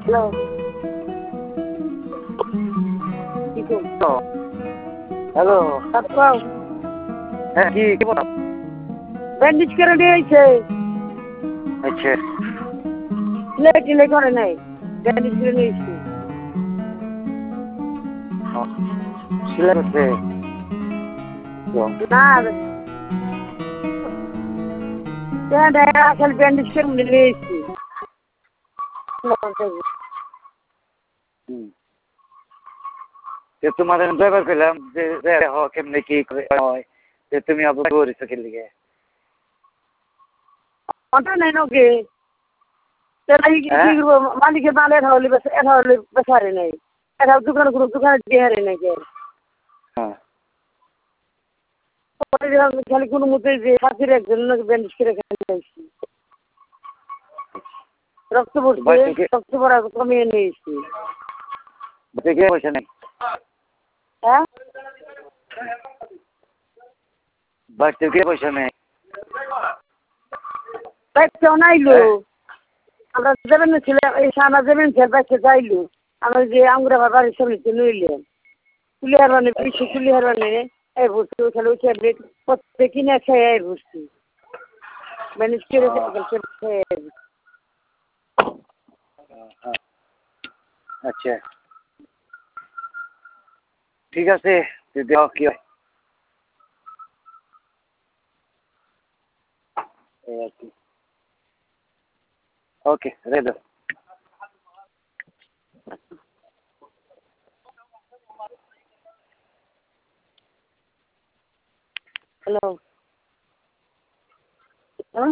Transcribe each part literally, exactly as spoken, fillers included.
Hello কি করছো? Hello তারপর হ্যাঁ কি কি বলো? ব্যান্ডেজ করে দিয়েছে। আচ্ছা লেট লেট করে নাই, ব্যান্ডেজ করে নিয়েছি। সিলাই করছে না আসলে ব্যান্ডেজ করে নিয়েছি। তোমার ড্রাইভার পেলাম যে কেমনে কি হয় যে তুমি আবার করেছো কি লিগে ওটা নেই নাকি মালিকের মাল এটা হলে এটা হলে বেসারে নেই, এটা দোকানে কোনো দোকানে দিয়ে হারে নাকি খালি কোনো মতে যে সাথীর একজন ব্যান্ডেজ করে খেয়েছি, রক্ত পড়ছে, রক্ত পড়া কমিয়ে নিয়েছি। পয়সা নেই হ্যাঁ বাড়িতে গিয়ে পয়সা নেই বাইকটাও নাইলো, আমরা যাবেন না ছিল এই সামনে যাবেন ছেলে বাইকটা যাইলো, আমরা যে আঙ্গুরা আমার বাড়ির সামনে নইলেন কুলিয়ার মানে বেশি কুলিয়ার মানে এই ভর্তি ওখানে ওই ট্যাবলেট প্রত্যেক কিনে খেয়ে এই ভর্তি ম্যানেজ করে খেয়ে। আচ্ছা ঠিক আছে দেখ কি হয় ওকে রেডি। হ্যালো হ্যাঁ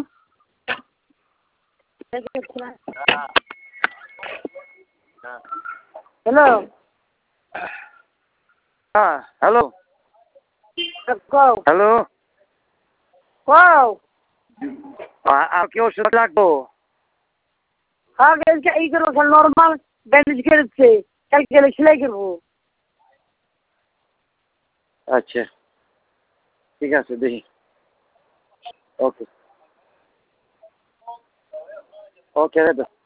হ্যালো হ্যাঁ হ্যালো কও হ্যালো কও আর কি ওষুধ লাগবো? হ্যাঁ এই করবো নর্মাল ব্যান্ডেজ করেছে, কালকে গেলে সেলাই করবো। আচ্ছা ঠিক আছে দেখি ওকে ওকে রেডি।